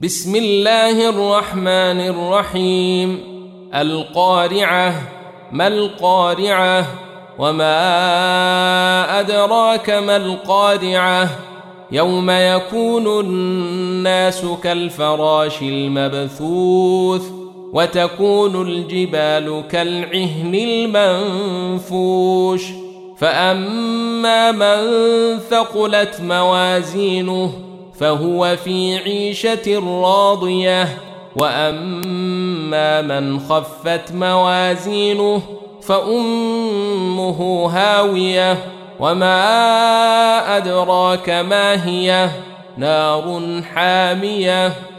بسم الله الرحمن الرحيم. القارعة. ما القارعة؟ وما أدراك ما القارعة؟ يوم يكون الناس كالفراش المبثوث وتكون الجبال كالعهن المنفوش فأما من ثقلت موازينه فهو في عيشة راضية وأما من خفت موازينه فأمه هاوية وما أدراك ما هي نار حامية